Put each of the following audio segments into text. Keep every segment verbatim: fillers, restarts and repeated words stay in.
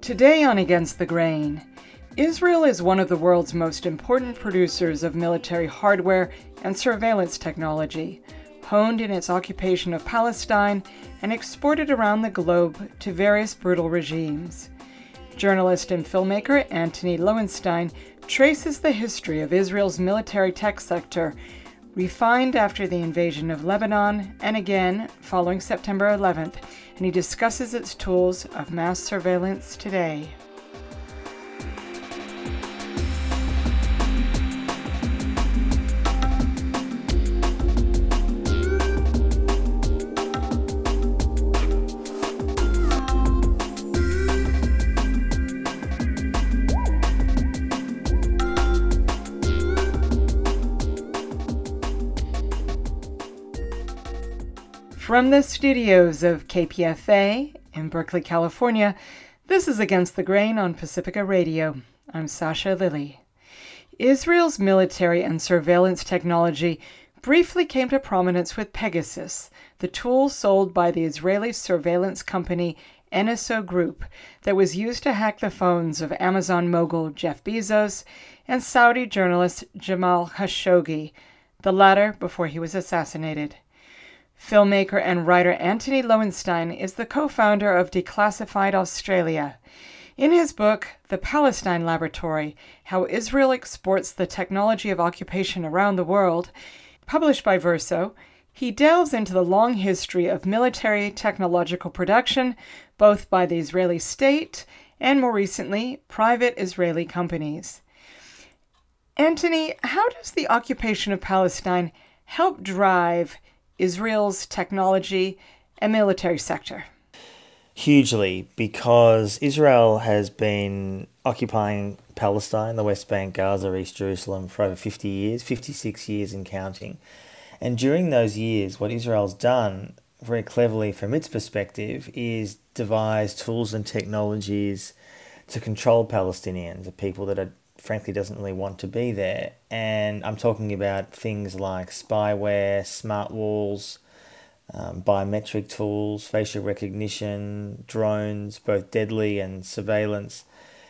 Today on Against the Grain, Israel is one of the world's most important producers of military hardware and surveillance technology, honed in its occupation of Palestine and exported around the globe to various brutal regimes. Journalist and filmmaker Antony Loewenstein traces the history of Israel's military tech sector, refined after the invasion of Lebanon and again following September eleventh, and he discusses its tools of mass surveillance today. From the studios of K P F A in Berkeley, California, this is Against the Grain on Pacifica Radio. I'm Sasha Lilly. Israel's military and surveillance technology briefly came to prominence with Pegasus, the tool sold by the Israeli surveillance company N S O Group that was used to hack the phones of Amazon mogul Jeff Bezos and Saudi journalist Jamal Khashoggi, the latter before he was assassinated. Filmmaker and writer Antony Loewenstein is the co-founder of Declassified Australia. In his book, The Palestine Laboratory, How Israel Exports the Technology of Occupation Around the World, published by Verso, he delves into the long history of military technological production, both by the Israeli state and, more recently, private Israeli companies. Antony, how does the occupation of Palestine help drive Israel's technology and military sector? Hugely, because Israel has been occupying Palestine, the West Bank, Gaza, East Jerusalem for over fifty years, fifty-six years and counting. And during those years, what Israel's done, very cleverly from its perspective, is devise tools and technologies to control Palestinians, the people that are frankly doesn't really want to be there. And I'm talking about things like spyware, smart walls, um, biometric tools, facial recognition, drones, both deadly and surveillance.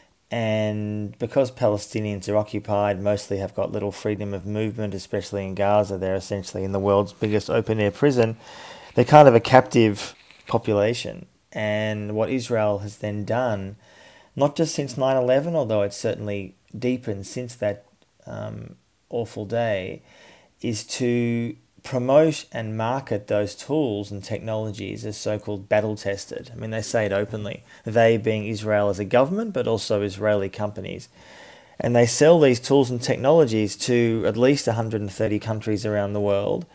And because Palestinians are occupied, mostly have got little freedom of movement, especially in Gaza, they're essentially in the world's biggest open-air prison, they're kind of a captive population. And what Israel has then done, not just since nine eleven, although it's certainly deepened since that um, awful day, is to promote and market those tools and technologies as so-called battle-tested. I mean, they say it openly, they being Israel as a government, but also Israeli companies. And they sell these tools and technologies to at least one hundred thirty countries around the world.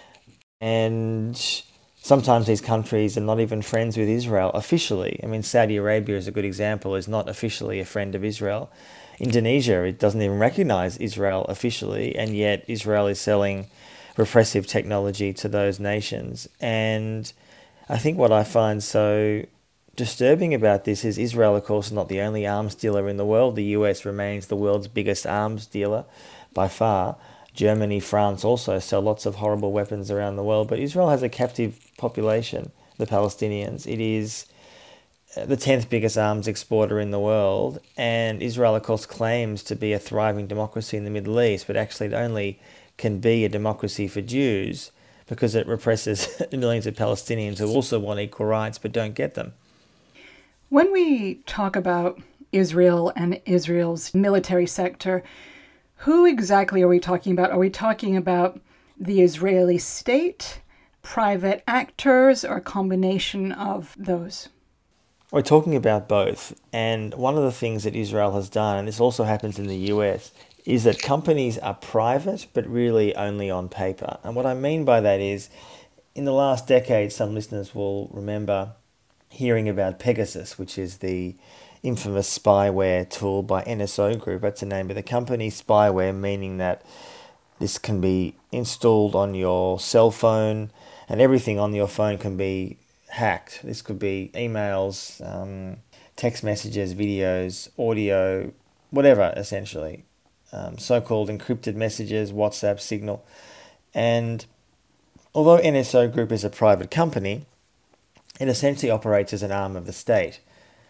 And sometimes these countries are not even friends with Israel officially. I mean, Saudi Arabia is a good example, is not officially a friend of Israel. Indonesia, it doesn't even recognize Israel officially, and yet Israel is selling repressive technology to those nations. And I think what I find so disturbing about this is Israel, of course, is not the only arms dealer in the world. The U S remains the world's biggest arms dealer by far. Germany, France also sell lots of horrible weapons around the world, but Israel has a captive population, the Palestinians. It is the tenth biggest arms exporter in the world, and Israel, of course, claims to be a thriving democracy in the Middle East, but actually it only can be a democracy for Jews because it represses millions of Palestinians who also want equal rights but don't get them. When we talk about Israel and Israel's military sector, who exactly are we talking about? Are we talking about the Israeli state, private actors, or a combination of those? We're talking about both. And one of the things that Israel has done, and this also happens in the U S, is that companies are private, but really only on paper. And what I mean by that is, in the last decade, some listeners will remember hearing about Pegasus, which is the infamous spyware tool by N S O Group. That's the name of the company. Spyware meaning that this can be installed on your cell phone, and everything on your phone can be hacked. This could be emails, um, text messages, videos, audio, whatever, essentially. Um, so-called encrypted messages, WhatsApp, Signal. And although N S O Group is a private company, it essentially operates as an arm of the state.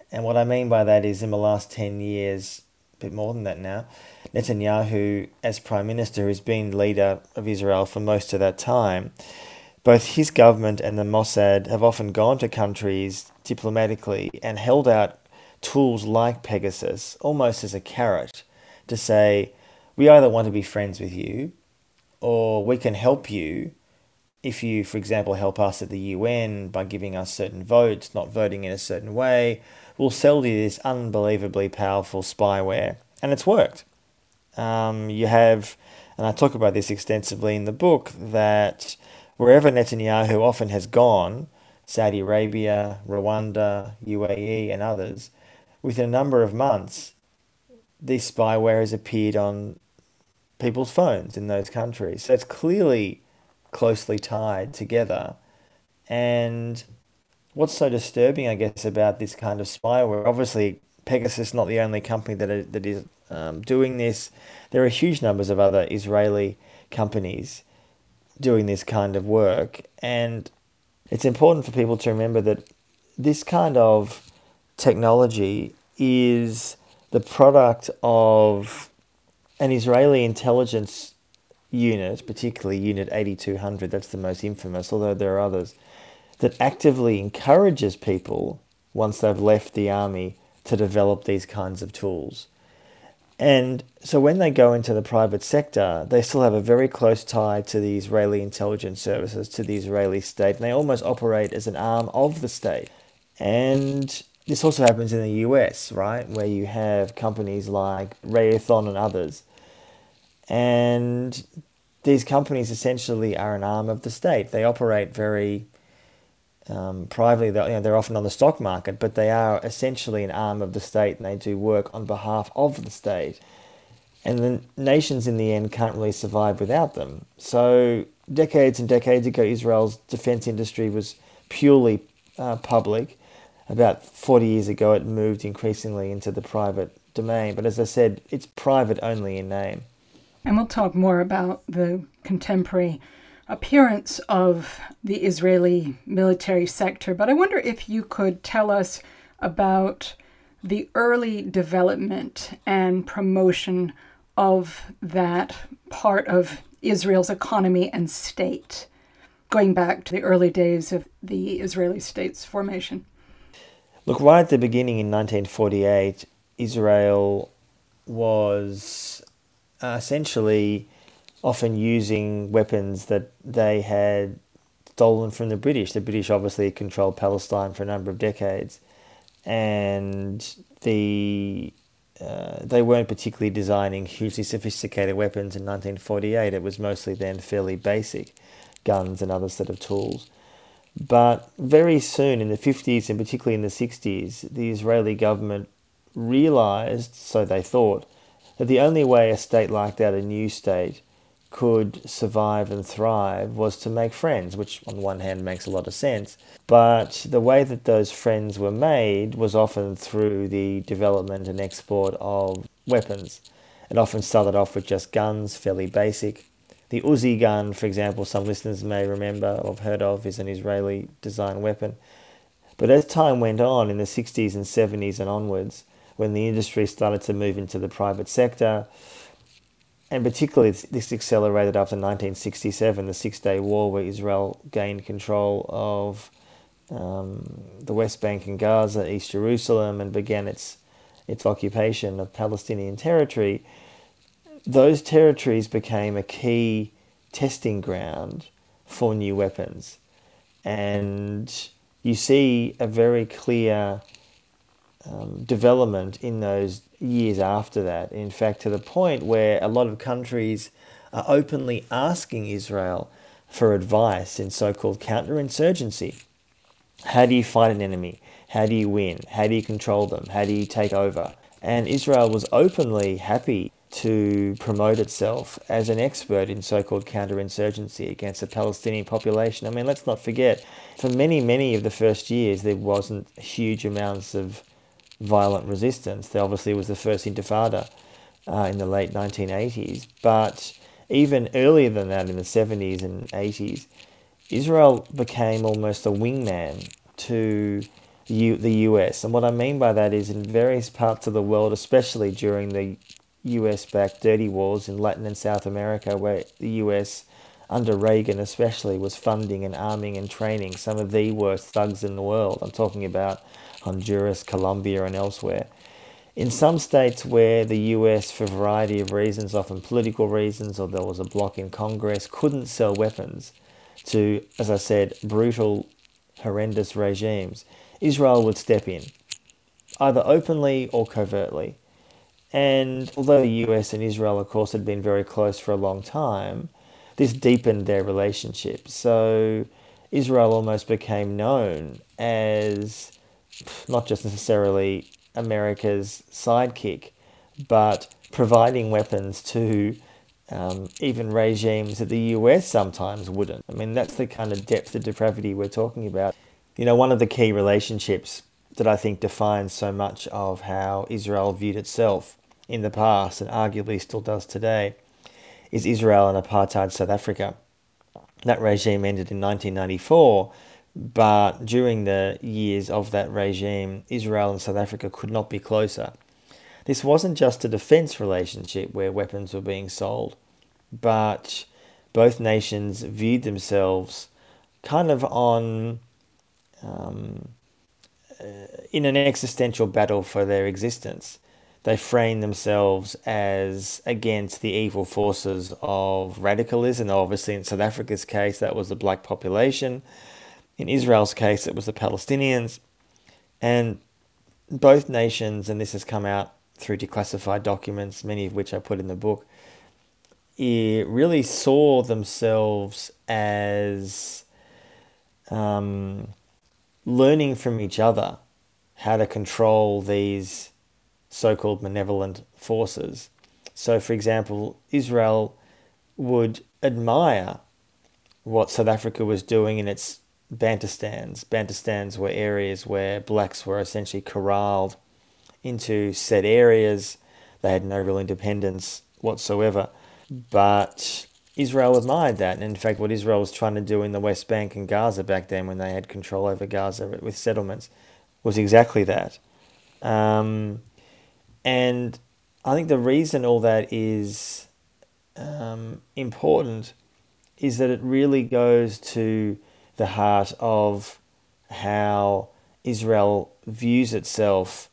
And what I mean by that is in the last ten years, a bit more than that now, Netanyahu, as Prime Minister, who's been leader of Israel for most of that time, both his government and the Mossad have often gone to countries diplomatically and held out tools like Pegasus, almost as a carrot, to say, we either want to be friends with you, or we can help you if you, for example, help us at the U N by giving us certain votes, not voting in a certain way. We'll sell you this unbelievably powerful spyware. And it's worked. Um, you have, and I talk about this extensively in the book, that wherever Netanyahu often has gone, Saudi Arabia, Rwanda, U A E and others, within a number of months, this spyware has appeared on people's phones in those countries. So it's clearly closely tied together. And what's so disturbing, I guess, about this kind of spyware, obviously Pegasus is not the only company that is, that is um, doing this. There are huge numbers of other Israeli companies doing this kind of work. And it's important for people to remember that this kind of technology is the product of an Israeli intelligence unit, particularly Unit eighty-two hundred, that's the most infamous, although there are others, that actively encourages people, once they've left the army, to develop these kinds of tools. And so when they go into the private sector, they still have a very close tie to the Israeli intelligence services, to the Israeli state, and they almost operate as an arm of the state. And this also happens in the U S, right, where you have companies like Raytheon and others. And these companies essentially are an arm of the state. They operate very um, privately. They're, you know, they're often on the stock market, but they are essentially an arm of the state, and they do work on behalf of the state. And the nations in the end can't really survive without them. So decades and decades ago, Israel's defense industry was purely uh, public. About forty years ago, it moved increasingly into the private domain. But as I said, it's private only in name. And we'll talk more about the contemporary appearance of the Israeli military sector. But I wonder if you could tell us about the early development and promotion of that part of Israel's economy and state, going back to the early days of the Israeli state's formation. Look, right at the beginning in nineteen forty-eight, Israel was uh, essentially often using weapons that they had stolen from the British. The British obviously controlled Palestine for a number of decades, and the uh, they weren't particularly designing hugely sophisticated weapons in nineteen forty-eight. It was mostly then fairly basic guns and other set of tools. But very soon, in the fifties and particularly in the sixties, the Israeli government realized, so they thought, that the only way a state like that, a new state, could survive and thrive was to make friends, which on the one hand makes a lot of sense. But the way that those friends were made was often through the development and export of weapons. It often started off with just guns, fairly basic. The Uzi gun, for example, some listeners may remember or have heard of, is an Israeli design weapon. But as time went on in the sixties and seventies and onwards, when the industry started to move into the private sector, and particularly this accelerated after nineteen sixty-seven, the Six-Day War, where Israel gained control of um, the West Bank and Gaza, East Jerusalem, and began its its occupation of Palestinian territory. Those territories became a key testing ground for new weapons. And you see a very clear um, development in those years after that. In fact, to the point where a lot of countries are openly asking Israel for advice in so-called counterinsurgency. How do you fight an enemy? How do you win? How do you control them? How do you take over? And Israel was openly happy to promote itself as an expert in so-called counterinsurgency against the Palestinian population. I mean, let's not forget, for many, many of the first years, there wasn't huge amounts of violent resistance. There obviously was the first Intifada uh, in the late nineteen eighties, but even earlier than that, in the seventies and eighties, Israel became almost a wingman to U- the U S. And what I mean by that is in various parts of the world, especially during the U S-backed dirty wars in Latin and South America, where the U S, under Reagan especially, was funding and arming and training some of the worst thugs in the world. I'm talking about Honduras, Colombia, and elsewhere. In some states where the U S, for a variety of reasons, often political reasons, or there was a bloc in Congress, couldn't sell weapons to, as I said, brutal, horrendous regimes, Israel would step in, either openly or covertly. And although the U S and Israel, of course, had been very close for a long time, this deepened their relationship. So Israel almost became known as not just necessarily America's sidekick, but providing weapons to um, even regimes that the U S sometimes wouldn't. I mean, that's the kind of depth of depravity we're talking about. You know, one of the key relationships that I think defines so much of how Israel viewed itself in the past, and arguably still does today, is Israel and apartheid South Africa. That regime ended in nineteen ninety-four, but during the years of that regime, Israel and South Africa could not be closer. This wasn't just a defense relationship where weapons were being sold, but both nations viewed themselves kind of on um, in an existential battle for their existence. They framed themselves as against the evil forces of radicalism. Obviously, in South Africa's case, that was the black population. In Israel's case, it was the Palestinians. And both nations, and this has come out through declassified documents, many of which I put in the book, it really saw themselves as um, learning from each other how to control these so-called malevolent forces. So, for example, Israel would admire what South Africa was doing in its Bantustans. Bantustans were areas where blacks were essentially corralled into said areas. They had no real independence whatsoever. But Israel admired that. And in fact, what Israel was trying to do in the West Bank and Gaza back then, when they had control over Gaza with settlements, was exactly that. Um, and I think the reason all that is um, important is that it really goes to the heart of how Israel views itself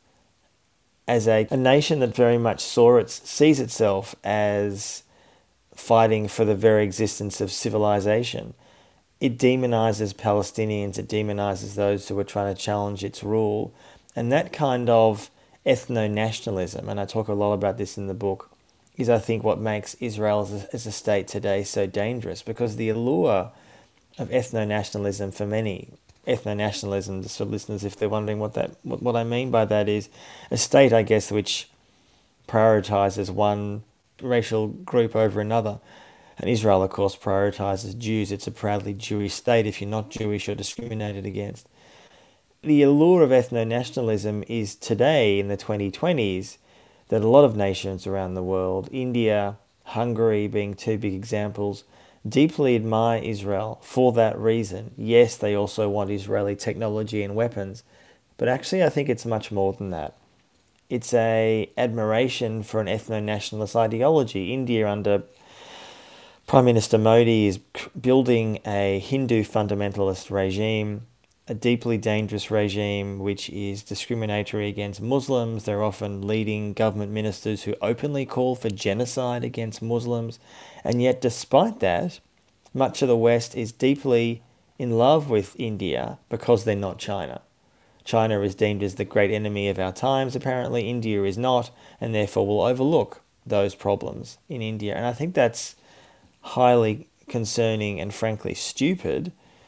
as a, a nation that very much saw it, sees itself as fighting for the very existence of civilization. It demonizes Palestinians, it demonizes those who are trying to challenge its rule. And that kind of ethno-nationalism, and I talk a lot about this in the book, is I think what makes Israel as a, as a state today so dangerous, because the allure of ethno-nationalism for many, ethno-nationalism, just for listeners if they're wondering what that what, what I mean by that, is a state, I guess, which prioritizes one racial group over another. And Israel, of course, prioritizes Jews. It's a proudly Jewish state. If you're not Jewish, you're discriminated against. The allure of ethno-nationalism is today, in the twenty twenties, that a lot of nations around the world, India, Hungary being two big examples, deeply admire Israel for that reason. Yes, they also want Israeli technology and weapons, but actually I think it's much more than that. It's a admiration for an ethno-nationalist ideology. India, under Prime Minister Modi, is building a Hindu fundamentalist regime, a deeply dangerous regime which is discriminatory against Muslims. They're often leading government ministers who openly call for genocide against Muslims. And yet, despite that, much of the West is deeply in love with India because they're not China. China is deemed as the great enemy of our times, apparently. India is not, and therefore will overlook those problems in India. And I think that's highly concerning and frankly stupid,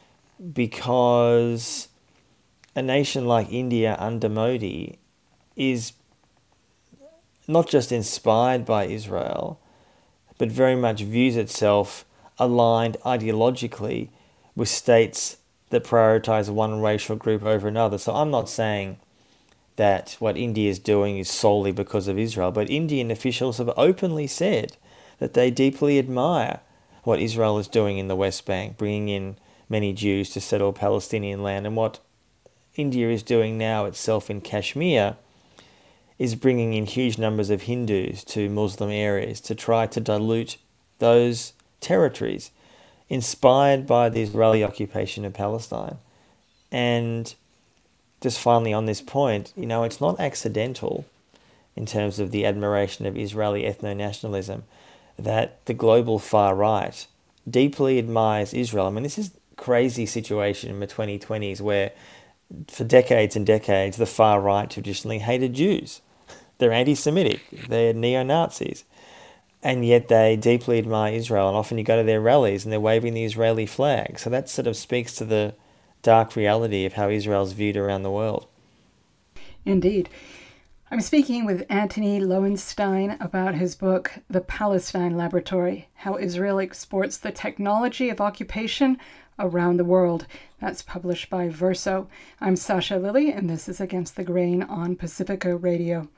because a nation like India under Modi is not just inspired by Israel, but very much views itself aligned ideologically with states that prioritize one racial group over another. So I'm not saying that what India is doing is solely because of Israel, but Indian officials have openly said that they deeply admire what Israel is doing in the West Bank, bringing in many Jews to settle Palestinian land, and what India is doing now itself in Kashmir is bringing in huge numbers of Hindus to Muslim areas to try to dilute those territories, inspired by the Israeli occupation of Palestine. And just finally on this point, you know, it's not accidental in terms of the admiration of Israeli ethno-nationalism that the global far right deeply admires Israel. I mean, this is a crazy situation in the twenty twenties where for decades and decades, the far right traditionally hated Jews. They're anti-Semitic, they're neo-Nazis, and yet they deeply admire Israel. And often you go to their rallies and they're waving the Israeli flag. So that sort of speaks to the dark reality of how Israel's viewed around the world. Indeed. I'm speaking with Antony Loewenstein about his book, The Palestine Laboratory, How Israel Exports the Technology of Occupation Around the World. That's published by Verso. I'm Sasha Lilly, and this is Against the Grain on Pacifica Radio.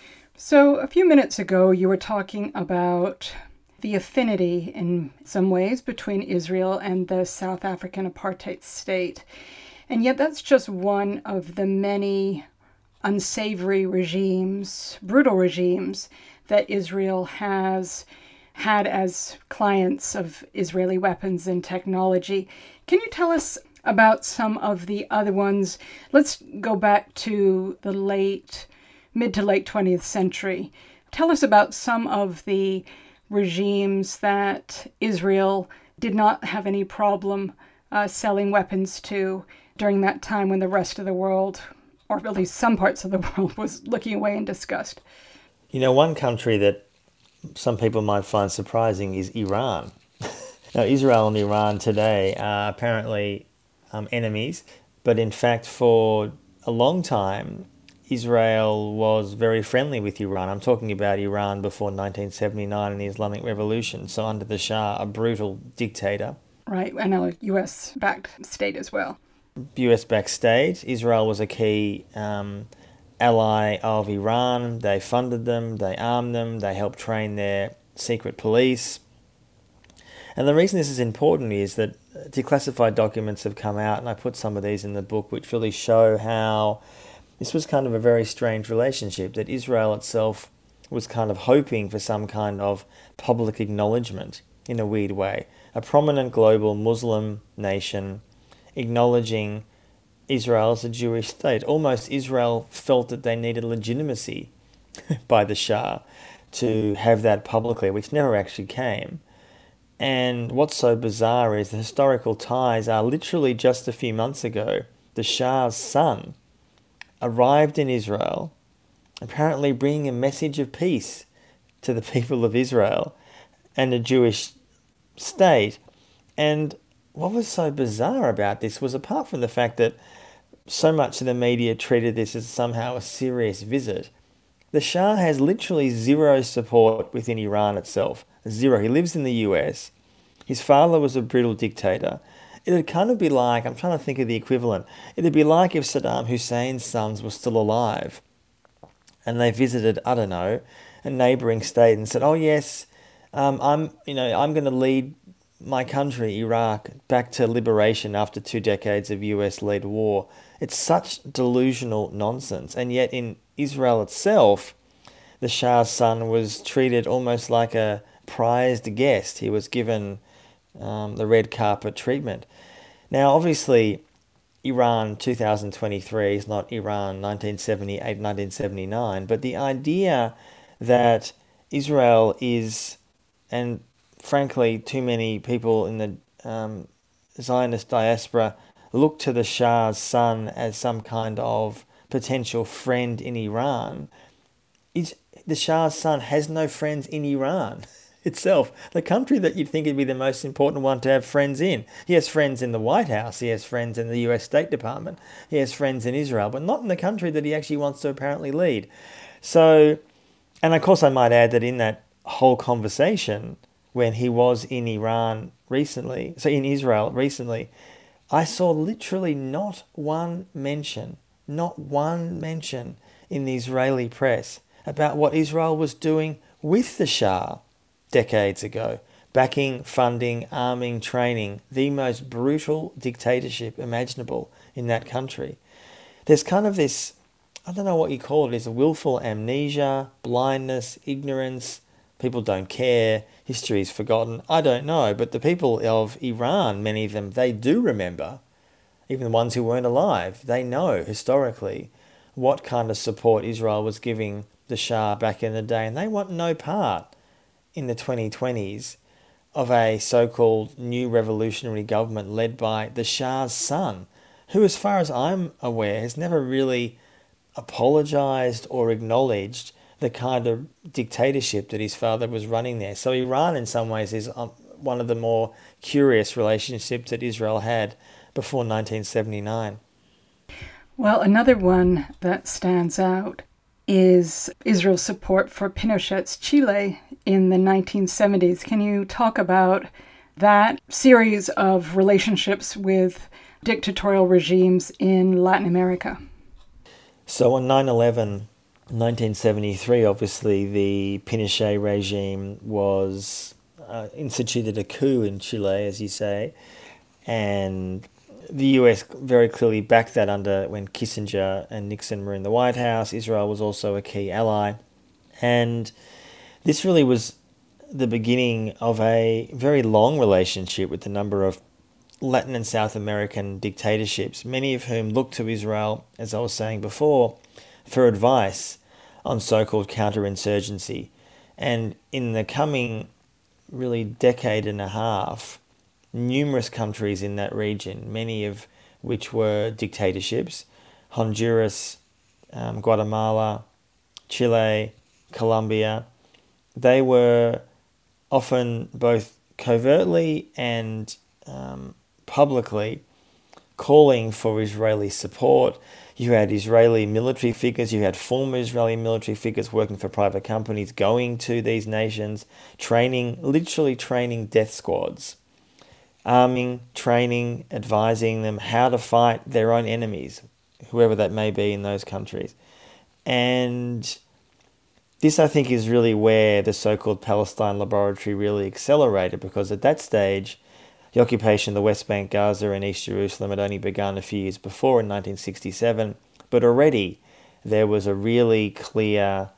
So a few minutes ago, you were talking about the affinity in some ways between Israel and the South African apartheid state. And yet that's just one of the many unsavory regimes, brutal regimes, that Israel has had as clients of Israeli weapons and technology. Can you tell us about some of the other ones? Let's go back to the late, mid to late twentieth century. Tell us about some of the regimes that Israel did not have any problem uh, selling weapons to during that time when the rest of the world, or at least some parts of the world, was looking away in disgust. You know, one country that some people might find surprising is Iran. Now, Israel and Iran today are apparently um, enemies, but in fact, for a long time, Israel was very friendly with Iran. I'm talking about Iran before nineteen seventy-nine and the Islamic Revolution. So under the Shah, a brutal dictator. Right, and a U S-backed state as well. U S-backed state. Israel was a key um, ally of Iran. They funded them, they armed them, they helped train their secret police. And the reason this is important is that declassified documents have come out, and I put some of these in the book, which really show how this was kind of a very strange relationship, that Israel itself was kind of hoping for some kind of public acknowledgement in a weird way. A prominent global Muslim nation acknowledging Israel as a Jewish state. Almost Israel felt that they needed legitimacy by the Shah to have that publicly, which never actually came. And what's so bizarre is the historical ties are literally just a few months ago, the Shah's son arrived in Israel, apparently bringing a message of peace to the people of Israel and the Jewish state. And what was so bizarre about this was, apart from the fact that so much of the media treated this as somehow a serious visit, the Shah has literally zero support within Iran itself. Zero. He lives in the U S. His father was a brutal dictator. It would kind of be like, I'm trying to think of the equivalent, it would be like if Saddam Hussein's sons were still alive and they visited, I don't know, a neighbouring state and said, oh yes, um, I'm, you know, I'm going to lead my country, Iraq, back to liberation after two decades of U S-led war. It's such delusional nonsense. And yet in Israel itself, the Shah's son was treated almost like a prized guest. He was given um, the red carpet treatment. Now, obviously, Iran two thousand twenty-three is not Iran nineteen seventy-eight, nineteen seventy-nine, but the idea that Israel is, and frankly, too many people in the um, Zionist diaspora look to the Shah's son as some kind of potential friend in Iran. Is the Shah's son has no friends in Iran itself, the country that you'd think would be the most important one to have friends in. He has friends in the White House, he has friends in the U S State Department, he has friends in Israel, but not in the country that he actually wants to apparently lead. So, and of course I might add that in that whole conversation, when he was in Iran recently, so in Israel recently, I saw literally not one mention, not one mention in the Israeli press about what Israel was doing with the Shah decades ago, backing, funding, arming, training the most brutal dictatorship imaginable in that country. there's kind of this, I don't know what you call it, is a willful amnesia, blindness, ignorance. People don't care. History is forgotten. I don't know. But the people of Iran, many of them, they do remember. Even the ones who weren't alive, they know historically what kind of support Israel was giving the Shah back in the day. And they want no part in the twenty twenties of a so-called new revolutionary government led by the Shah's son, who, as far as I'm aware, has never really apologized or acknowledged the kind of dictatorship that his father was running there. So Iran, in some ways, is um, one of the more curious relationships that Israel had before nineteen seventy-nine. Well, another one that stands out is Israel's support for Pinochet's Chile in the nineteen seventies. Can you talk about that series of relationships with dictatorial regimes in Latin America? So on nine eleven, nineteen seventy-three, obviously the Pinochet regime was uh, instituted a coup in Chile, as you say, and the U S very clearly backed that under when Kissinger and Nixon were in the White House. Israel was also a key ally, and this really was the beginning of a very long relationship with a number of Latin and South American dictatorships, many of whom looked to Israel, as I was saying before, for advice on so-called counterinsurgency. And in the coming really decade and a half, numerous countries in that region, many of which were dictatorships, Honduras, um, Guatemala, Chile, Colombia, they were often both covertly and um, publicly calling for Israeli support. You had Israeli military figures, you had former Israeli military figures working for private companies, going to these nations, training, literally training death squads, arming, training, advising them how to fight their own enemies, whoever that may be in those countries. And this, I think, is really where the so-called Palestine Laboratory really accelerated, because at that stage, the occupation of the West Bank, Gaza and East Jerusalem had only begun a few years before in nineteen sixty-seven, but already there was a really clear,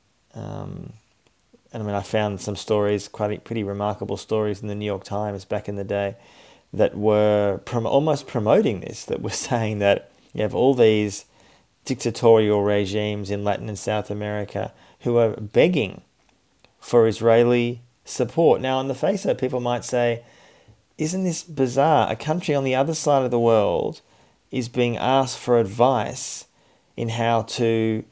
um, and I mean I found some stories, quite pretty remarkable stories in the New York Times back in the day, that were prom- almost promoting this, that were saying that you have all these dictatorial regimes in Latin and South America who are begging for Israeli support. Now, on the face of it, people might say, isn't this bizarre? A country on the other side of the world is being asked for advice in how to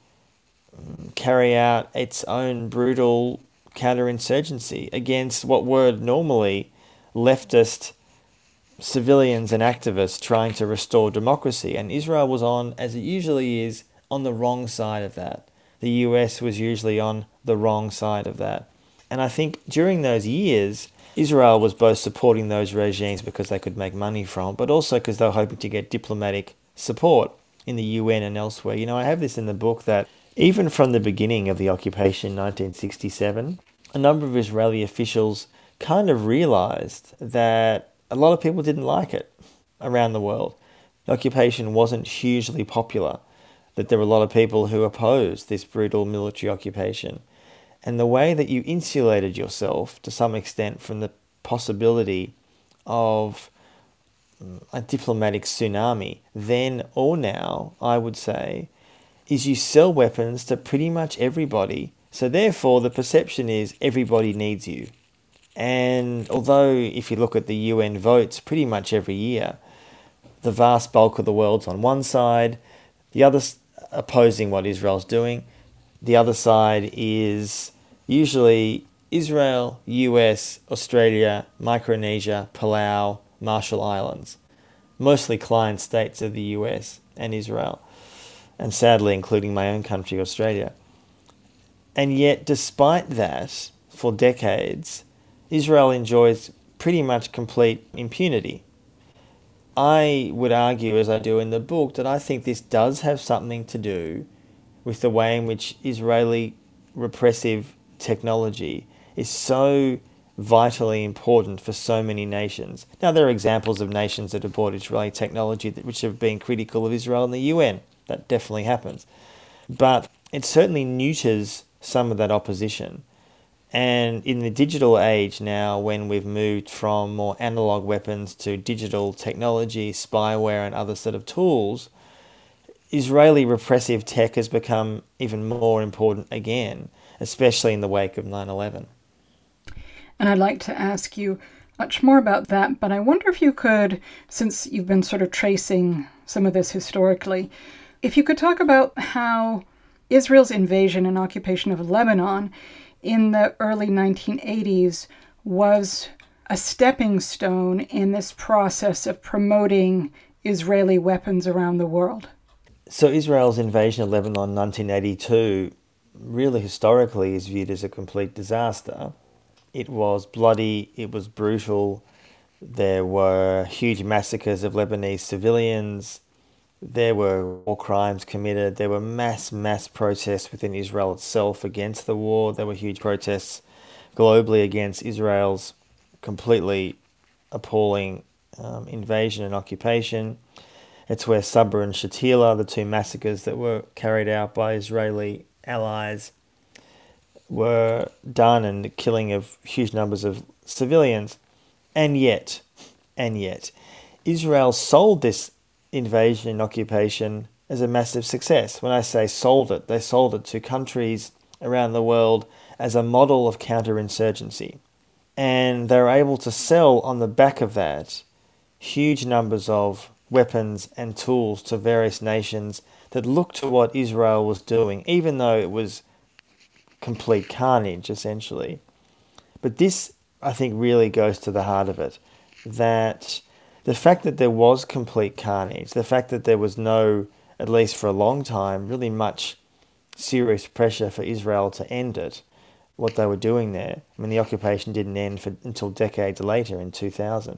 carry out its own brutal counterinsurgency against what were normally leftist civilians and activists trying to restore democracy. And Israel was on, as it usually is, on the wrong side of that. The U S was usually on the wrong side of that. And I think during those years, Israel was both supporting those regimes because they could make money from, but also because they were hoping to get diplomatic support in the U N and elsewhere. You know, I have this in the book that even from the beginning of the occupation in nineteen sixty-seven, a number of Israeli officials kind of realized that a lot of people didn't like it around the world. The occupation wasn't hugely popular, that there were a lot of people who opposed this brutal military occupation. And the way that you insulated yourself to some extent from the possibility of a diplomatic tsunami, then or now, I would say, is you sell weapons to pretty much everybody. So therefore, the perception is everybody needs you. And although if you look at the U N votes pretty much every year, the vast bulk of the world's on one side, the other opposing what Israel's doing, the other side is usually Israel, U S, Australia, Micronesia, Palau, Marshall Islands, mostly client states of the U S and Israel, and sadly including my own country, Australia. And yet, despite that, for decades, Israel enjoys pretty much complete impunity. I would argue, as I do in the book, that I think this does have something to do with the way in which Israeli repressive technology is so vitally important for so many nations. Now, there are examples of nations that have bought Israeli technology that, which have been critical of Israel in the U N. That definitely happens. But it certainly neuters some of that opposition. And in the digital age now, when we've moved from more analog weapons to digital technology, spyware and other sort of tools, Israeli repressive tech has become even more important again, especially in the wake of nine eleven. And I'd like to ask you much more about that, but I wonder if you could, since you've been sort of tracing some of this historically, if you could talk about how Israel's invasion and occupation of Lebanon in the early nineteen eighties was a stepping stone in this process of promoting Israeli weapons around the world. So Israel's invasion of Lebanon in nineteen eighty-two really historically is viewed as a complete disaster. It was bloody, it was brutal, there were huge massacres of Lebanese civilians, there were war crimes committed, there were mass, mass protests within Israel itself against the war, there were huge protests globally against Israel's completely appalling um, invasion and occupation. It's where Sabra and Shatila, the two massacres that were carried out by Israeli allies, were done, and the killing of huge numbers of civilians. And yet, and yet, Israel sold this invasion and occupation as a massive success. When I say sold it, they sold it to countries around the world as a model of counterinsurgency. And they were able to sell on the back of that huge numbers of weapons and tools to various nations that looked to what Israel was doing, even though it was complete carnage, essentially. But this, I think, really goes to the heart of it, that the fact that there was complete carnage, the fact that there was no, at least for a long time, really much serious pressure for Israel to end it, what they were doing there. I mean, the occupation didn't end for, until decades later in two thousand.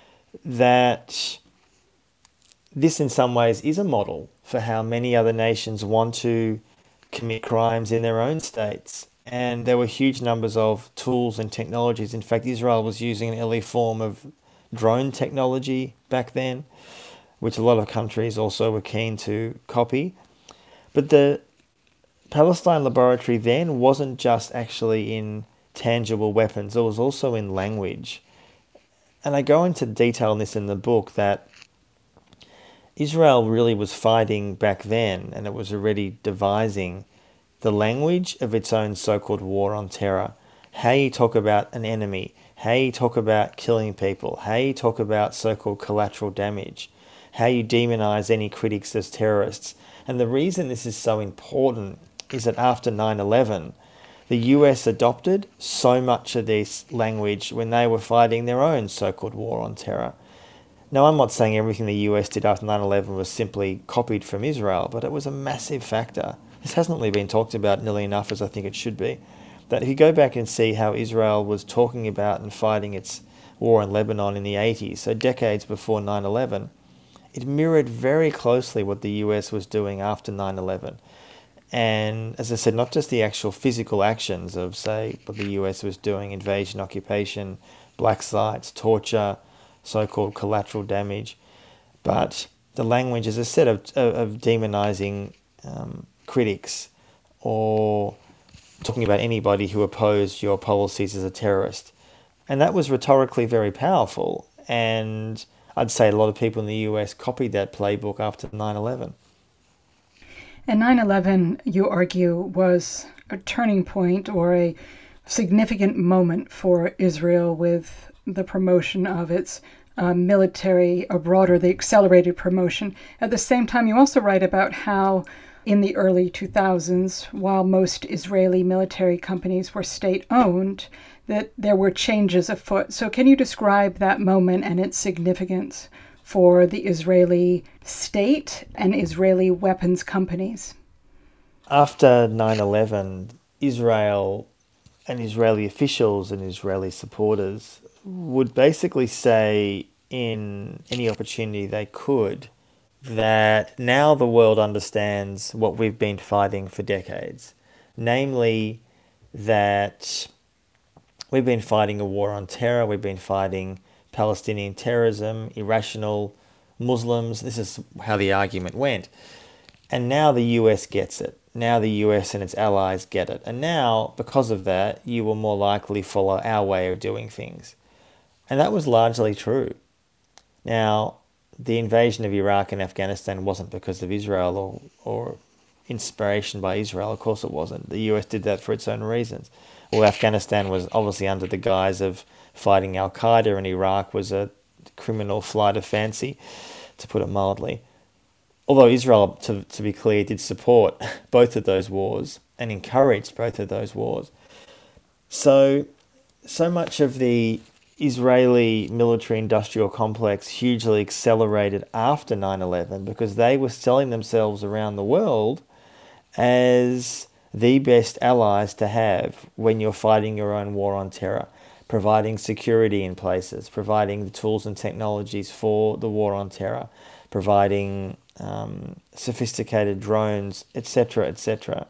That this in some ways is a model for how many other nations want to commit crimes in their own states. And there were huge numbers of tools and technologies. In fact, Israel was using an early form of drone technology back then, which a lot of countries also were keen to copy. But the Palestine laboratory then wasn't just actually in tangible weapons, it was also in language. And I go into detail on this in the book, that Israel really was fighting back then, and it was already devising the language of its own so-called war on terror. How you talk about an enemy, how you talk about killing people, how you talk about so-called collateral damage, how you demonize any critics as terrorists. And the reason this is so important is that after nine eleven, the U S adopted so much of this language when they were fighting their own so-called war on terror. Now, I'm not saying everything the U S did after nine eleven was simply copied from Israel, but it was a massive factor. This hasn't really been talked about nearly enough as I think it should be. That if you go back and see how Israel was talking about and fighting its war in Lebanon in the eighties, so decades before nine eleven, it mirrored very closely what the U S was doing after nine eleven. And as I said, not just the actual physical actions of, say, what the U S was doing, invasion, occupation, black sites, torture, so-called collateral damage, but the language, as I said, of, of, of demonizing um, critics, or talking about anybody who opposed your policies as a terrorist. And that was rhetorically very powerful, and I'd say a lot of people in the U S copied that playbook after nine eleven. And nine eleven, you argue, was a turning point or a significant moment for Israel with the promotion of its uh, military abroad, or the accelerated promotion. At the same time, you also write about how in the early two thousands, while most Israeli military companies were state-owned, that there were changes afoot. So can you describe that moment and its significance for the Israeli state and Israeli weapons companies? After nine eleven, Israel and Israeli officials and Israeli supporters would basically say in any opportunity they could that now the world understands what we've been fighting for decades. Namely, that we've been fighting a war on terror, we've been fighting Palestinian terrorism, irrational Muslims. This is how the argument went. And now the U S gets it. Now the U S and its allies get it. And now, because of that, you will more likely follow our way of doing things. And that was largely true. Now, the invasion of Iraq and Afghanistan wasn't because of Israel or, or inspiration by Israel. Of course it wasn't. The U S did that for its own reasons. Well, Afghanistan was obviously under the guise of fighting Al-Qaeda, and Iraq was a criminal flight of fancy, to put it mildly. Although Israel, to, to be clear, did support both of those wars and encouraged both of those wars. So, so much of the Israeli military-industrial complex hugely accelerated after nine eleven because they were selling themselves around the world as the best allies to have when you're fighting your own war on terror, providing security in places, providing the tools and technologies for the war on terror, providing um, sophisticated drones, et cetera, et cetera.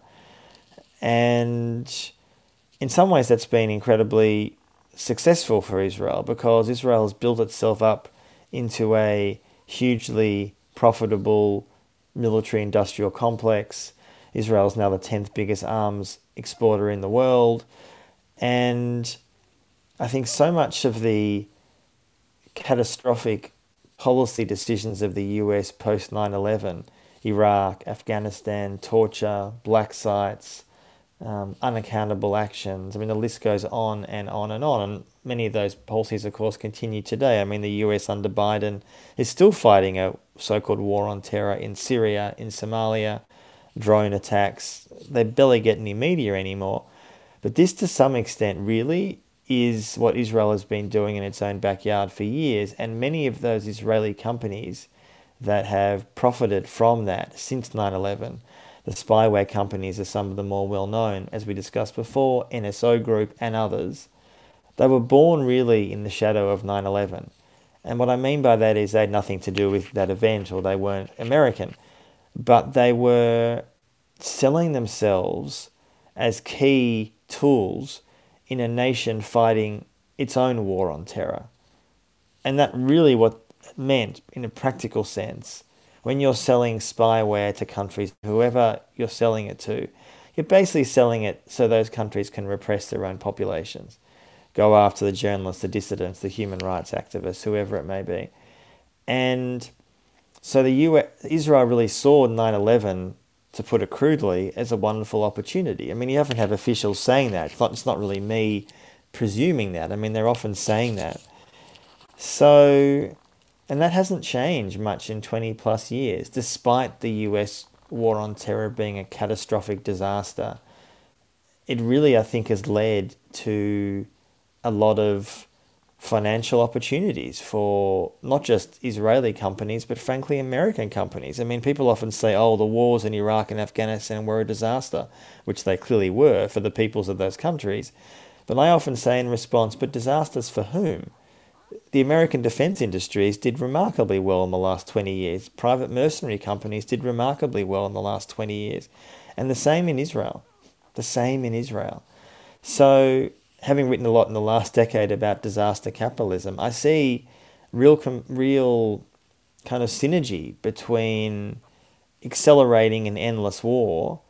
And in some ways that's been incredibly successful for Israel because Israel has built itself up into a hugely profitable military-industrial complex. Israel is now the tenth biggest arms exporter in the world. And I think so much of the catastrophic policy decisions of the U S post nine eleven, Iraq, Afghanistan, torture, black sites, um, unaccountable actions. I mean, the list goes on and on and on. And many of those policies, of course, continue today. I mean, the U S under Biden is still fighting a so-called war on terror in Syria, in Somalia, drone attacks. They barely get any media anymore. But this, to some extent, really is what Israel has been doing in its own backyard for years. And many of those Israeli companies that have profited from that since nine eleven, the spyware companies are some of the more well-known, as we discussed before, N S O Group and others. They were born really in the shadow of nine eleven. And what I mean by that is they had nothing to do with that event or they weren't American. But they were selling themselves as key tools in a nation fighting its own war on terror. And that really what it meant in a practical sense. When you're selling spyware to countries, whoever you're selling it to, you're basically selling it so those countries can repress their own populations, go after the journalists, the dissidents, the human rights activists, whoever it may be. And so the U S, Israel really saw nine eleven, to put it crudely, as a wonderful opportunity. I mean, you often have officials saying that. It's not, it's not really me presuming that. I mean, they're often saying that. So, and that hasn't changed much in twenty plus years, despite the U S war on terror being a catastrophic disaster. It really, I think, has led to a lot of financial opportunities for not just Israeli companies, but frankly American companies. I mean, people often say, oh, the wars in Iraq and Afghanistan were a disaster, which they clearly were for the peoples of those countries. But I often say in response, but disasters for whom? The American defense industries did remarkably well in the last twenty years. Private mercenary companies did remarkably well in the last twenty years. And the same in Israel. The same in Israel. So, having written a lot in the last decade about disaster capitalism, I see real, com- real kind of synergy between accelerating an endless war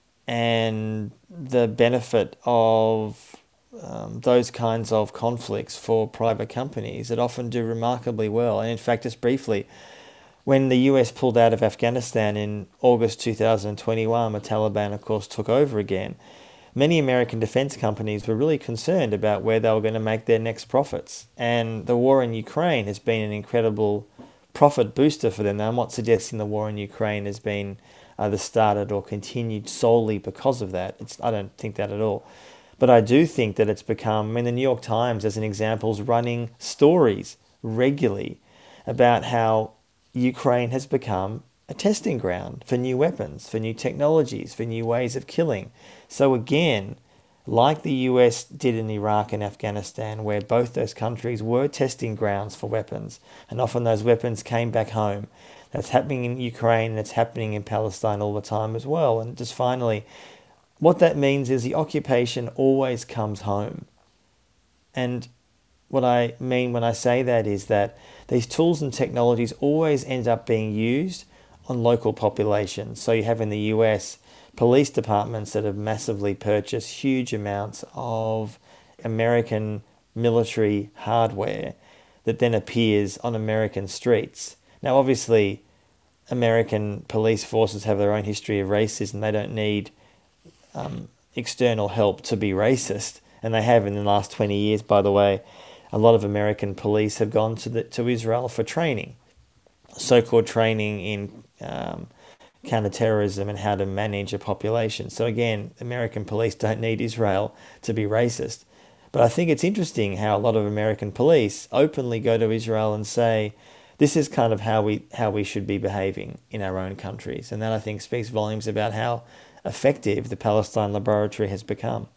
and the benefit of um, those kinds of conflicts for private companies that often do remarkably well. And in fact, just briefly, when the U S pulled out of Afghanistan in August two thousand twenty-one, the Taliban, of course, took over again, many American defense companies were really concerned about where they were going to make their next profits. And the war in Ukraine has been an incredible profit booster for them. Now, I'm not suggesting the war in Ukraine has been either started or continued solely because of that. It's, I don't think that at all. But I do think that it's become, I mean, the New York Times, as an example, is running stories regularly about how Ukraine has become a testing ground for new weapons, for new technologies, for new ways of killing. So again, like the U S did in Iraq and Afghanistan, where both those countries were testing grounds for weapons, and often those weapons came back home. That's happening in Ukraine, and it's happening in Palestine all the time as well. And just finally, what that means is the occupation always comes home. And what I mean when I say that is that these tools and technologies always end up being used on local populations. So you have in the U S police departments that have massively purchased huge amounts of American military hardware that then appears on American streets. Now, obviously, American police forces have their own history of racism. They don't need um, external help to be racist, and they have in the last twenty years, by the way. A lot of American police have gone to the, to Israel for training, so-called training in um, counterterrorism and how to manage a population. So again, American police don't need Israel to be racist. But I think it's interesting how a lot of American police openly go to Israel and say, this is kind of how we how we should be behaving in our own countries. And that, I think, speaks volumes about how effective the Palestine Laboratory has become.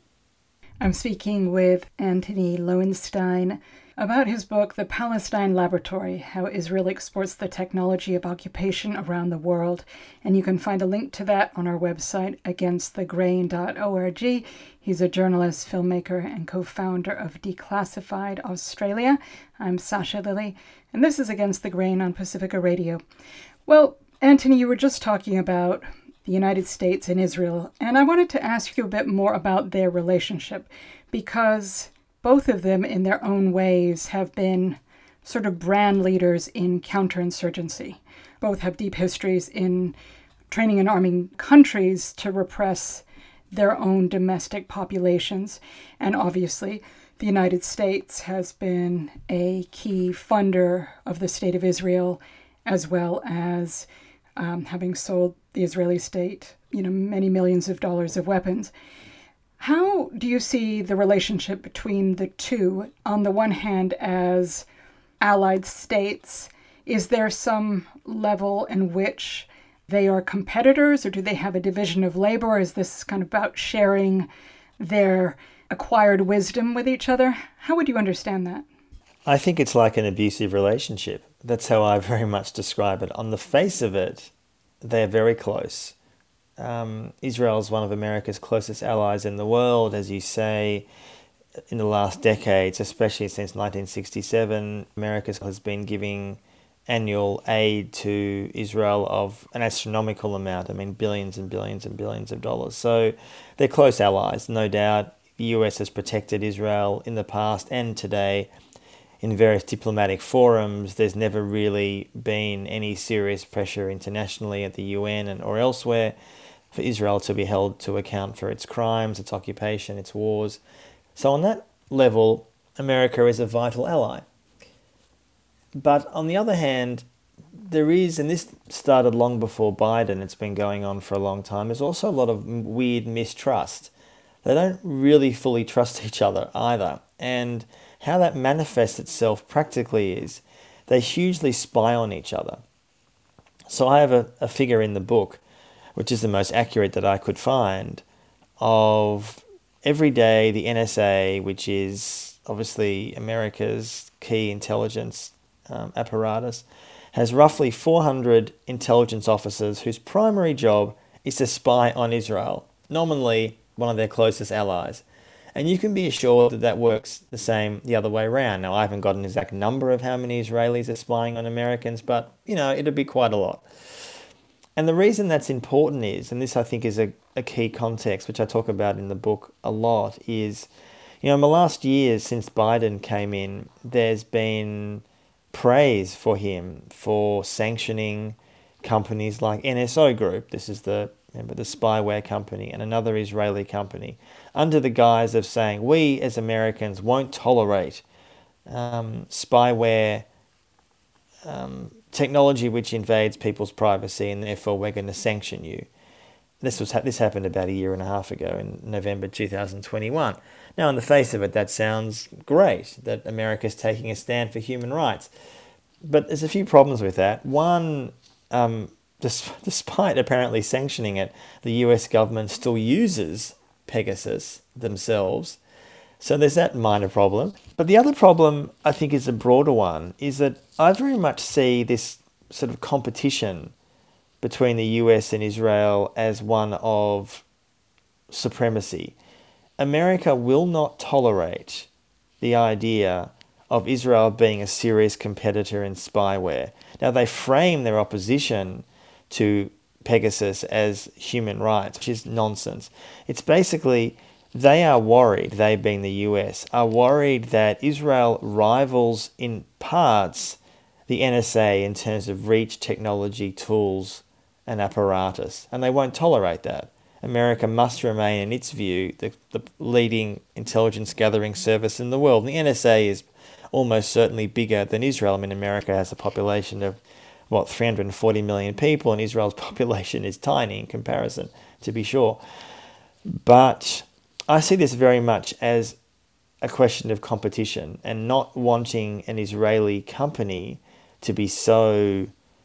I'm speaking with Antony Loewenstein about his book, The Palestine Laboratory, How Israel Exports the Technology of Occupation Around the World. And you can find a link to that on our website, against the grain dot org. He's a journalist, filmmaker, and co-founder of Declassified Australia. I'm Sasha Lilley, and this is Against the Grain on Pacifica Radio. Well, Antony, you were just talking about the United States and Israel, and I wanted to ask you a bit more about their relationship, because both of them in their own ways have been sort of brand leaders in counterinsurgency. Both have deep histories in training and arming countries to repress their own domestic populations. And obviously, the United States has been a key funder of the State of Israel, as well as um, having sold the Israeli state, you know, many millions of dollars of weapons. How do you see the relationship between the two? On the one hand, as allied states, is there some level in which they are competitors, or do they have a division of labor? Or is this kind of about sharing their acquired wisdom with each other? How would you understand that? I think it's like an abusive relationship. That's how I very much describe it. On the face of it, they're very close. Um, Israel is one of America's closest allies in the world, as you say. In the last decades, especially since nineteen sixty-seven, America has been giving annual aid to Israel of an astronomical amount. I mean, billions and billions and billions of dollars. So they're close allies, no doubt. The U S has protected Israel in the past and today in various diplomatic forums. There's never really been any serious pressure internationally at the U N and or elsewhere for Israel to be held to account for its crimes, its occupation, its wars. So on that level, America is a vital ally. But on the other hand, there is, and this started long before Biden, it's been going on for a long time, there's also a lot of weird mistrust. They don't really fully trust each other either. And how that manifests itself practically is they hugely spy on each other. So I have a, a figure in the book, which is the most accurate that I could find, of every day the N S A, which is obviously America's key intelligence um, apparatus, has roughly four hundred intelligence officers whose primary job is to spy on Israel, nominally one of their closest allies. And you can be assured that that works the same the other way around. Now, I haven't got an exact number of how many Israelis are spying on Americans, but, you know, it'd be quite a lot. And the reason that's important is, and this I think is a, a key context, which I talk about in the book a lot, is, you know, in the last years since Biden came in, there's been praise for him for sanctioning companies like N S O Group. This is the, remember, the spyware company, and another Israeli company, under the guise of saying, we as Americans won't tolerate um, spyware um, technology which invades people's privacy, and therefore we're going to sanction you. This was this happened about a year and a half ago in November two thousand twenty-one. Now, on the face of it, that sounds great, that America's taking a stand for human rights. But there's a few problems with that. One, um, despite apparently sanctioning it, the U S government still uses Pegasus themselves. So there's that minor problem. But the other problem, I think, is a broader one, is that I very much see this sort of competition between the U S and Israel as one of supremacy. America will not tolerate the idea of Israel being a serious competitor in spyware. Now, they frame their opposition to Pegasus as human rights, which is nonsense. It's basically they are worried, they being the U S, are worried that Israel rivals in parts the N S A in terms of reach, technology, tools, and apparatus, and they won't tolerate that. America must remain, in its view, the, the leading intelligence gathering service in the world. And the N S A is almost certainly bigger than Israel. I mean, America has a population of, what, three hundred forty million people, and Israel's population is tiny in comparison, to be sure. But I see this very much as a question of competition and not wanting an Israeli company to be so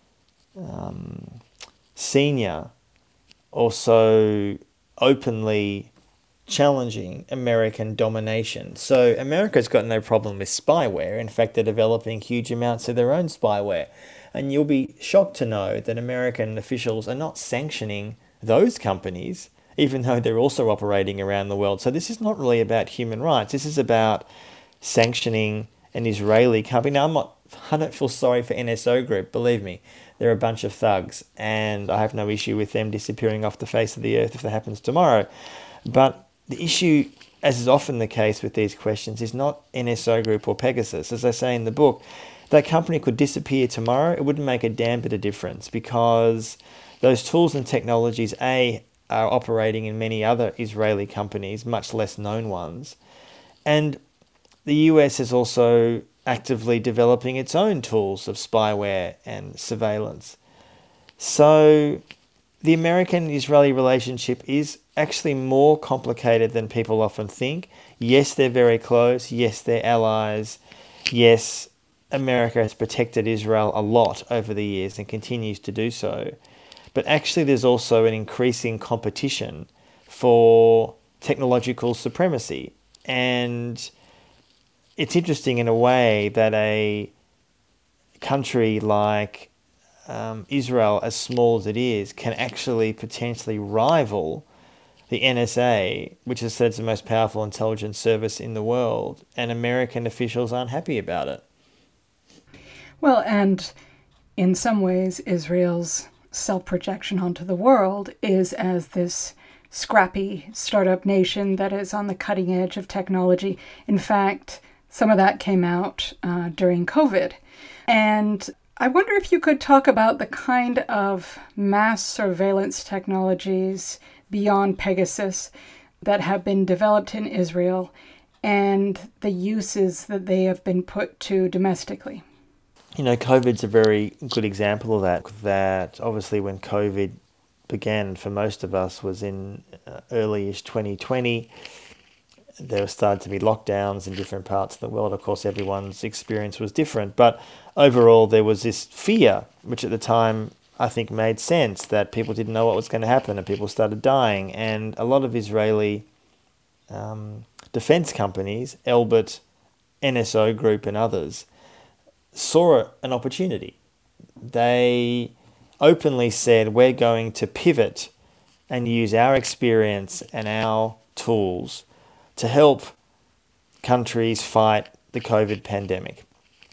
um, senior or so openly challenging American domination. So America's got no problem with spyware. In fact, they're developing huge amounts of their own spyware. And you'll be shocked to know that American officials are not sanctioning those companies, even though they're also operating around the world. So this is not really about human rights. This is about sanctioning an Israeli company. Now, I'm not, I don't feel sorry for N S O Group, believe me. They're a bunch of thugs, and I have no issue with them disappearing off the face of the earth if that happens tomorrow. But the issue, as is often the case with these questions, is not N S O Group or Pegasus. As I say in the book, that company could disappear tomorrow. It wouldn't make a damn bit of difference because those tools and technologies, A, are operating in many other Israeli companies, much less known ones. And the U S is also actively developing its own tools of spyware and surveillance. So the American-Israeli relationship is actually more complicated than people often think. Yes, they're very close. Yes, they're allies. Yes, America has protected Israel a lot over the years and continues to do so. But actually there's also an increasing competition for technological supremacy. And it's interesting in a way that a country like um, Israel, as small as it is, can actually potentially rival the N S A, which is said it's the most powerful intelligence service in the world, and American officials aren't happy about it. Well, and in some ways, Israel's self-projection onto the world is as this scrappy startup nation that is on the cutting edge of technology. In fact, some of that came out uh, during COVID. And I wonder if you could talk about the kind of mass surveillance technologies beyond Pegasus that have been developed in Israel and the uses that they have been put to domestically. You know, COVID's a very good example of that. That obviously when COVID began for most of us was in uh, early-ish twenty twenty. There started to be lockdowns in different parts of the world. Of course, everyone's experience was different. But overall, there was this fear, which at the time I think made sense, that people didn't know what was going to happen and people started dying. And a lot of Israeli um, defense companies, Elbit, N S O Group and others, saw an opportunity. They openly said, we're going to pivot and use our experience and our tools to help countries fight the COVID pandemic.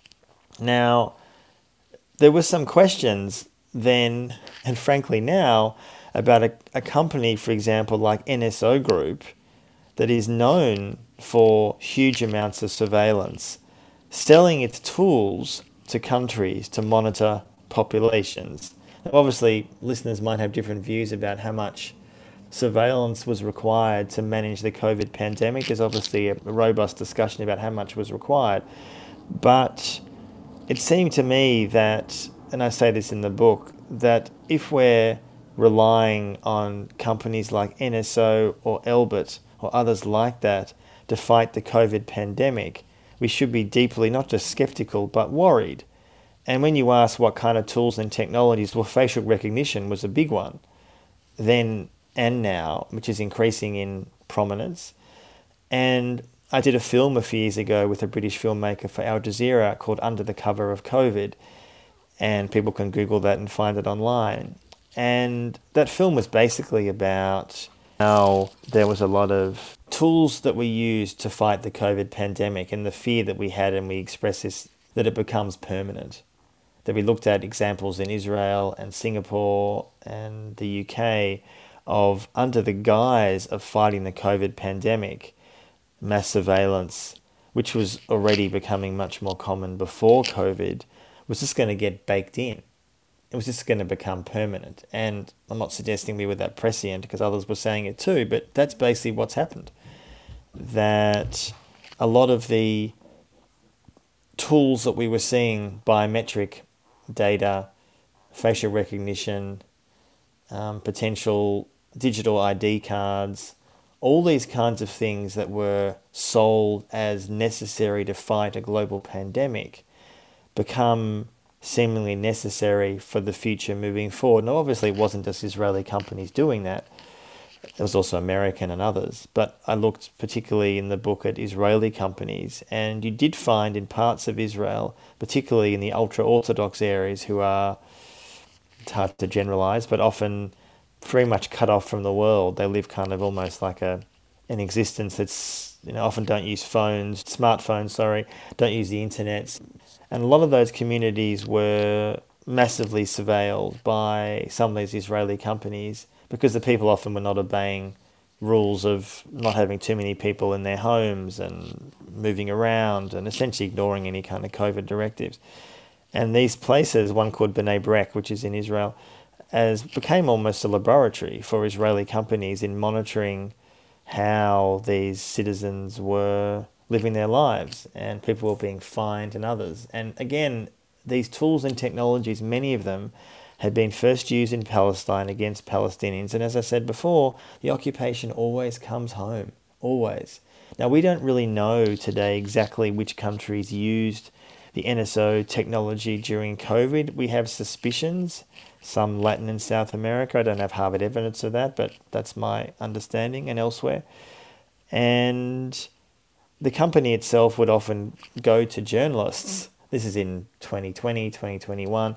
Now, there were some questions then, and frankly now, about a, a company, for example, like N S O Group, that is known for huge amounts of surveillance, selling its tools to countries to monitor populations. Now, obviously, listeners might have different views about how much surveillance was required to manage the COVID pandemic. There's obviously a robust discussion about how much was required. But it seemed to me that, and I say this in the book, that if we're relying on companies like N S O or Elbit or others like that to fight the COVID pandemic, we should be deeply not just skeptical but worried. And when you ask what kind of tools and technologies, well, facial recognition was a big one then and now, which is increasing in prominence. And I did a film a few years ago with a British filmmaker for Al Jazeera called Under the Cover of COVID, and people can Google that and find it online. And that film was basically about how there was a lot of tools that we used to fight the COVID pandemic and the fear that we had, and we expressed this, that it becomes permanent. that we looked at examples in Israel and Singapore and the U K of, under the guise of fighting the COVID pandemic, mass surveillance, which was already becoming much more common before COVID, was just going to get baked in. It was just going to become permanent. And I'm not suggesting we were that prescient, because others were saying it too, but that's basically what's happened. That a lot of the tools that we were seeing, biometric data, facial recognition, um, potential digital I D cards, all these kinds of things that were sold as necessary to fight a global pandemic become seemingly necessary for the future moving forward. Now, obviously, it wasn't just Israeli companies doing that. There was also American and others. But I looked particularly in the book at Israeli companies, and you did find in parts of Israel, particularly in the ultra-Orthodox areas, who are, it's hard to generalize, but often very much cut off from the world. They live kind of almost like a an existence that's, you know, often don't use phones, smartphones, sorry, don't use the internet. And a lot of those communities were massively surveilled by some of these Israeli companies, because the people often were not obeying rules of not having too many people in their homes and moving around and essentially ignoring any kind of COVID directives. And these places, one called Bnei Brak, which is in Israel, as became almost a laboratory for Israeli companies in monitoring how these citizens were living their lives, and people were being fined and others. And again, these tools and technologies, many of them had been first used in Palestine against Palestinians. And as I said before, the occupation always comes home, always. Now, we don't really know today exactly which countries used the N S O technology during COVID. We have suspicions, some Latin and South America. I don't have hard evidence of that, but that's my understanding, and elsewhere. And the company itself would often go to journalists, this is in twenty twenty, twenty twenty-one,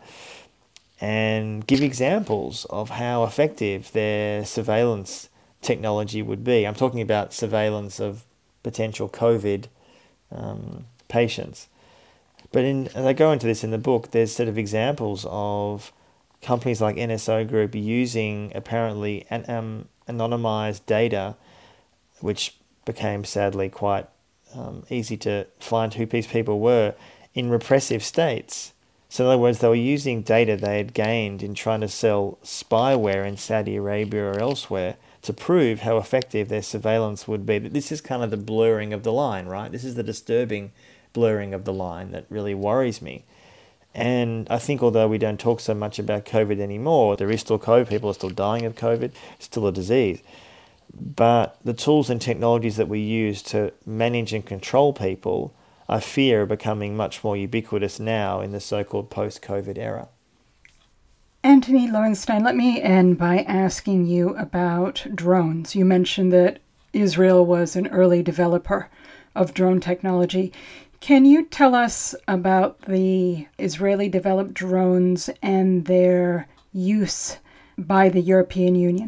and give examples of how effective their surveillance technology would be. I'm talking about surveillance of potential COVID um, patients. But in, as I go into this in the book, there's sort of examples of companies like N S O Group using apparently an, um, anonymized data, which became sadly quite um, easy to find who these people were, in repressive states. So in other words, they were using data they had gained in trying to sell spyware in Saudi Arabia or elsewhere to prove how effective their surveillance would be. This is kind of the blurring of the line, right? This is the disturbing blurring of the line that really worries me. And I think although we don't talk so much about COVID anymore, there is still COVID, people are still dying of COVID, it's still a disease. But the tools and technologies that we use to manage and control people, I fear, are becoming much more ubiquitous now in the so-called post-COVID era. Antony Loewenstein, let me end by asking you about drones. You mentioned that Israel was an early developer of drone technology. Can you tell us about the Israeli-developed drones and their use by the European Union?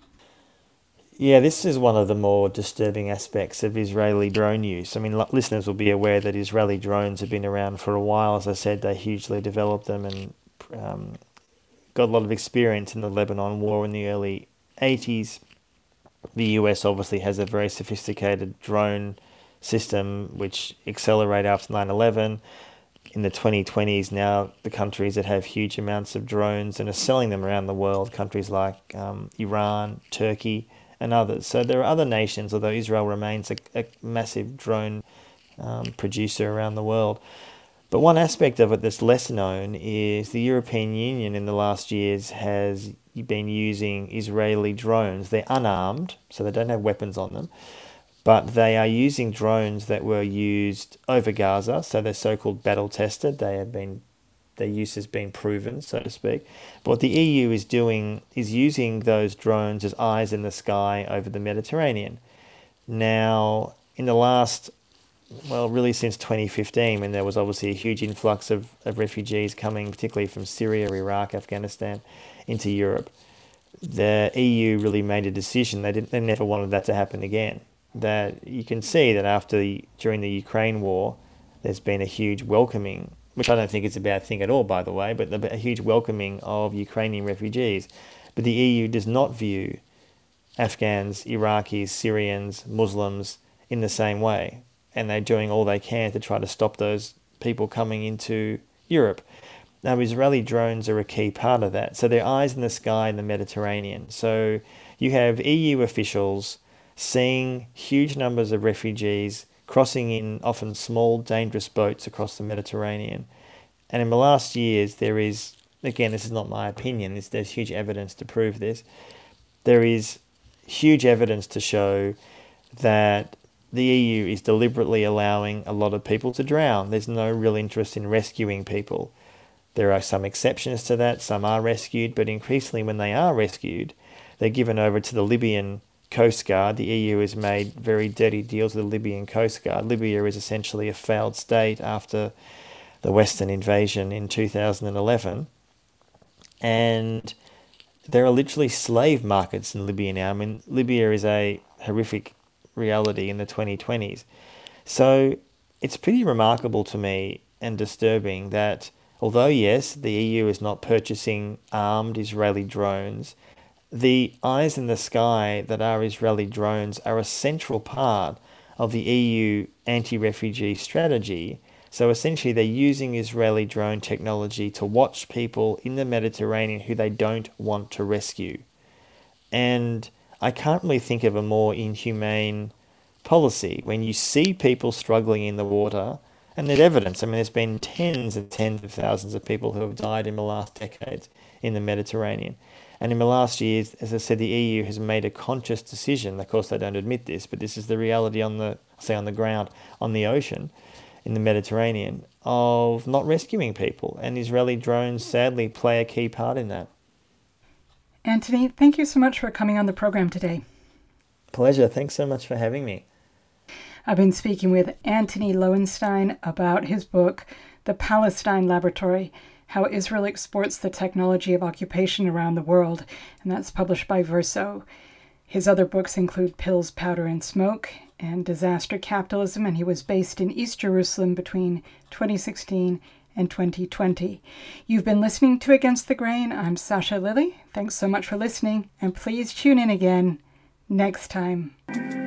Yeah, this is one of the more disturbing aspects of Israeli drone use. I mean, listeners will be aware that Israeli drones have been around for a while. As I said, they hugely developed them and um, got a lot of experience in the Lebanon War in the early eighties. The U S obviously has a very sophisticated drone system which accelerated after nine eleven. In the twenty twenties now, the countries that have huge amounts of drones and are selling them around the world, countries like um, Iran, Turkey, and others. So there are other nations, although Israel remains a, a massive drone um, producer around the world. But one aspect of it that's less known is the European Union in the last years has been using Israeli drones. They're unarmed, so they don't have weapons on them, but they are using drones that were used over Gaza, so they're so-called battle-tested. They have been, their use has been proven, so to speak. But what the E U is doing is using those drones as eyes in the sky over the Mediterranean. Now, in the last, well, really since twenty fifteen, when there was obviously a huge influx of, of refugees coming, particularly from Syria, Iraq, Afghanistan, into Europe, the E U really made a decision. They didn't, they never wanted that to happen again. That you can see that after the, during the Ukraine war, there's been a huge welcoming which I don't think is a bad thing at all, by the way, but a huge welcoming of Ukrainian refugees. But the E U does not view Afghans, Iraqis, Syrians, Muslims in the same way, and they're doing all they can to try to stop those people coming into Europe. Now, Israeli drones are a key part of that. So they're eyes in the sky in the Mediterranean. So you have E U officials seeing huge numbers of refugees crossing in often small, dangerous boats across the Mediterranean. And in the last years, there is, again, this is not my opinion, there's, there's huge evidence to prove this. There is huge evidence to show that the E U is deliberately allowing a lot of people to drown. There's no real interest in rescuing people. There are some exceptions to that. Some are rescued, but increasingly when they are rescued, they're given over to the Libyan Coast Guard. The E U has made very dirty deals with the Libyan Coast Guard. Libya is essentially a failed state after the Western invasion in two thousand eleven. And there are literally slave markets in Libya now. I mean, Libya is a horrific reality in the twenty twenties. So it's pretty remarkable to me and disturbing that although, yes, the E U is not purchasing armed Israeli drones, the eyes in the sky that are Israeli drones are a central part of the E U anti-refugee strategy. So essentially they're using Israeli drone technology to watch people in the Mediterranean who they don't want to rescue. And I can't really think of a more inhumane policy when you see people struggling in the water. And there's evidence. I mean, there's been tens and tens of thousands of people who have died in the last decades in the Mediterranean. And in the last years, as I said, the E U has made a conscious decision. Of course, they don't admit this, but this is the reality on the, say, on the ground, on the ocean, in the Mediterranean, of not rescuing people. And Israeli drones, sadly, play a key part in that. Antony, thank you so much for coming on the program today. Pleasure. Thanks so much for having me. I've been speaking with Antony Loewenstein about his book, The Palestine Laboratory, How Israel Exports the Technology of Occupation Around the World, and that's published by Verso. His other books include Pills, Powder, and Smoke and Disaster Capitalism, and he was based in East Jerusalem between twenty sixteen and twenty twenty. You've been listening to Against the Grain. I'm Sasha Lilley. Thanks so much for listening, and please tune in again next time.